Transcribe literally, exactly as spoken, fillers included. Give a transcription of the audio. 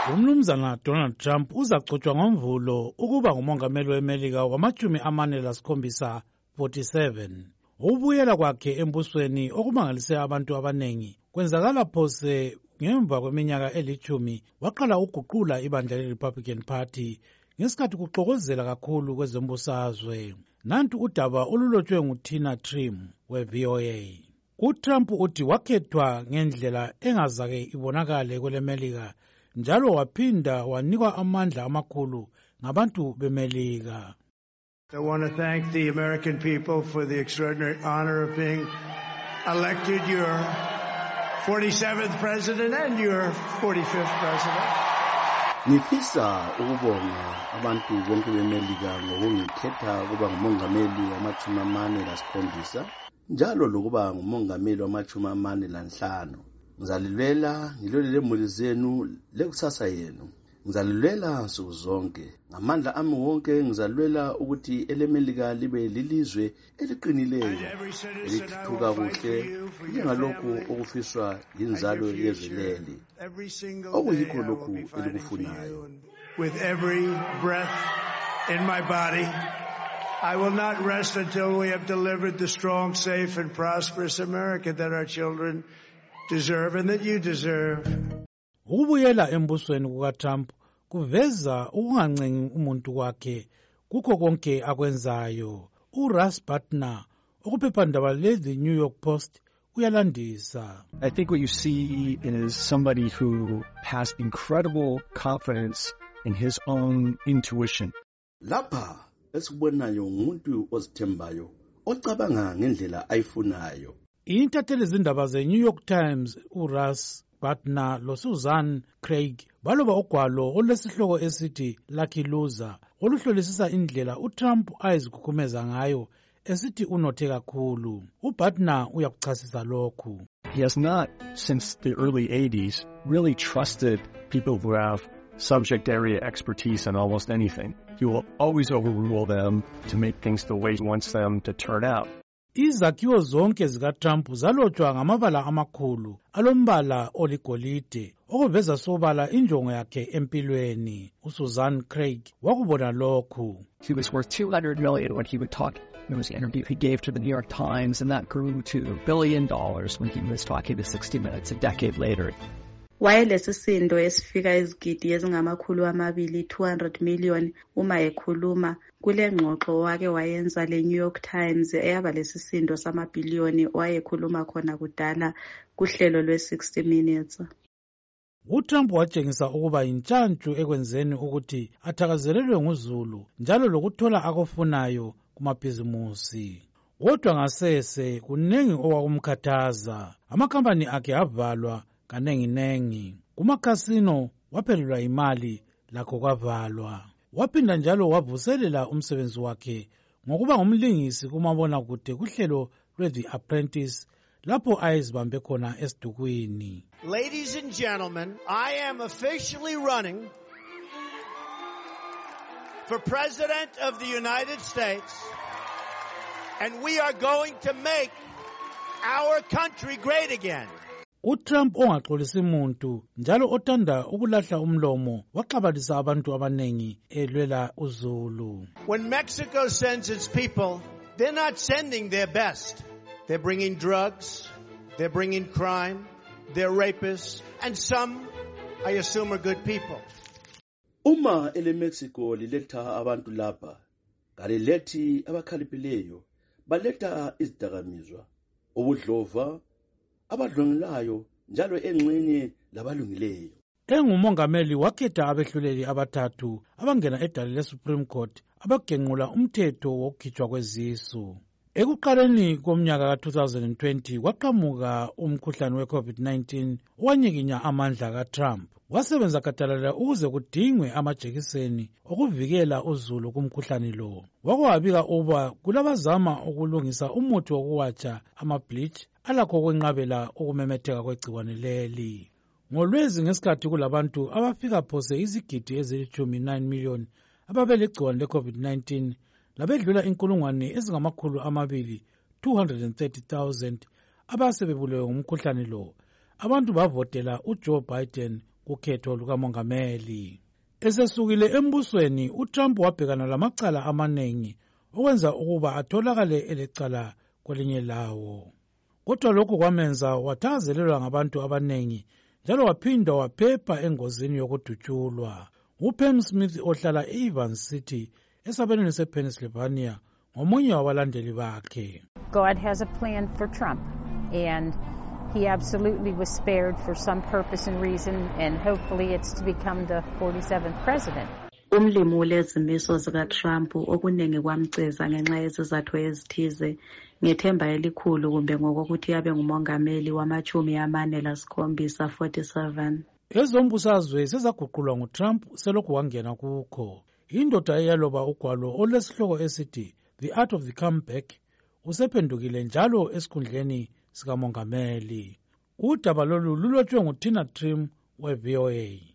Umnumzana Donald Trump uzagcotshwa ngoMvulo ukuba ngumongameli weMelika wamachumi amane lasikhombisa forty-seven. Ubuyela kwakhe embusweni okumangalise abantu abanengi kwenzakala phose ngemva kweminyaka elithumi waqala uguqula ibandla le-Republican Party ngesikhathi kuxokozela kakhulu kwezombusazwe. Nantu udaba olulotshwe nguTina Trim we-V O A. UTrump uthi wakhethwa ngendlela engazake ibonakale kweleMelika njalo waphinda wanikwa amandla amakhulu ngabantu beMelika. I want to thank the American people for the extraordinary honor of being elected your forty-seventh president and your forty-fifth president. Ngifisa ukubonga abantu bonke beMelika ngokungikhetha kuba ngumongameli wamachumi amane lasikhombisa njalo lokuba ngumongameli wamachumi amane lanhlanu. Ngizalilwela ngilwele lemuli zenu lekusasa yenu. Ngizalilwela nsuku zonke. Ngamandla ami wonke ngizalilwela ukuthi eleMelika libe lilizwe eliqinileyo elithuthuka kuhle njengalokhu okufiswa yinzalo yezwe leli. Okuyikho lokhu elikufunayo. With every breath in my body, I will not rest until we have delivered the strong, safe and prosperous America that our children deserve and that you deserve. Ukubuyela embusweni kukaTrump kuveza ukungancengi umuntu wakhe kukho konke akwenzayo. uRuss Butler okuphephandaba le-The New York Post uyalandisa. I think what you see is somebody who has incredible confidence in his own intuition. Lapha esikubonayo ngumuntu ozithembayo ocabanga ngendlela ayifunayo. Intatheli zindaba ze-New York Times uRuss Butler loSusan Craig baloba ugwalo olesihloko esithi Lucky Loser oluhlolisisa indlela uTrump ayizikhukhumeza ngayo esithi unothe kakhulu. uButler uyakuchasisa lokhu. He has not, since the early eighties, really trusted people who have subject area expertise in almost anything. He will always overrule them to make things the way he wants them to turn out. Izakhiwo zonke zikaTrump zalotshwa ngamabala amakhulu alombala oligolide okuveza sobala injongo yakhe empilweni. uSusan Craig wakubona lokhu. He was worth two hundred million dollars when he would talk. There was an interview he gave to the New York Times, and that grew to a billion dollars when he was talking to sixty minutes a decade later. Wayelesisindo esifika izigidi ezingamakhulu amabili two hundred million uma ekhuluma kule ngxoxo wake wayenza le New York Times eyaba lesisindo samabhiliyoni wayekhuluma khona kudala kuhlelo lwe sixty minutes. uTrump watshengisa ukuba intshantshu ekwenzeni ukuthi athakazelelwe nguZulu njalo lokuthola akufunayo kumabhizimusi. Kodwa ngasese kunengi owakumkhathaza. Amakhampani akhe avalwa kanengi nengi. Kumakasino waphelelwa imali lakho kwavalwa. Waphinda njalo wavuselela umsebenzi wakhe ngokuba ngumlingisi kumabona kude kuhlelo lwe-The Apprentice lapho ayezibambe khona esidukwini. Ladies and gentlemen, I am officially running for President of the United States, and we are going to make our country great again. uTrump ongaxolisi umuntu njalo othanda ukulahla umlomo waxabalisa abantu abanengi elwela uZulu. When Mexico sends its people, they're not sending their best. They're bringing drugs, they're bringing crime, they're rapists, and some, I assume, are good people. Uma ele Mexico liletha abantu lapha, kalilethi abakhaliphileyo, baletha izidakamizwa, ubudlova, abadlongelayo njalo engxenye labalungileyo. Engumongameli wakhetha abehluleli abathathu abangena edale leSupreme Court abagenqula umthetho wokukhitshwa kwezisu. Ekuqaleni komnyaka ka two thousand twenty kwaqhamuka umkhuhlane we-COVID nineteen owanyikinya amandla kaTrump. Wasebenza gadalala ukuze kudingwe amajekiseni okuvikela uZulu kumkhuhlane lo. Wakwabika uba kulabazama ukulungisa umuthi wokuwatsha ama-bleach alakho ukwenqabela ukumemetheka kwegciwane leli. Ngolwezi ngesikhathi kulabantu abafika phose izigidi ezilitshumi nine million ababelegciwane le-COVID nineteen labedlula inkulungwane ezingamakhulu amabili two hundred thirty thousand abasebebulewe ngumkhuhlane lo. Abantu bavotela uJoe Biden kukhetho lukamongameli. Esesukile embusweni, uTrump wabhekana lamacala amaningi okwenza ukuba atholakale elecala kwelinye lawo. Kodwa lokhu kwamenza wathakazelelwa ngabantu abaningi njalo waphinda waphepha engozini yokudutshulwa. uPam Smith ohlala e-Evans City esabelweni sePennsylvania ngomunye wabalandeli bakhe. God has a plan for Trump, and he absolutely was spared for some purpose and reason, and hopefully it's to become the forty-seventh president. Umlimi ulezimiso zikaTrump okuningi kwamceza ngenxa yezizathu ezithize ngethemba elikhulu kumbe ngokuthi abe ngumongameli wamachumi amane lasikhombisa forty-seven. Ezombusazwe sezaguqulwa nguTrump selokhu wangena kukho. Indoda eyaloba ugwalo olesihloko esithi The Art of the Comeback usephendukile njalo esikhundleni sikamongameli. Udaba lolu lulotshwe nguTina Trim we-V O A.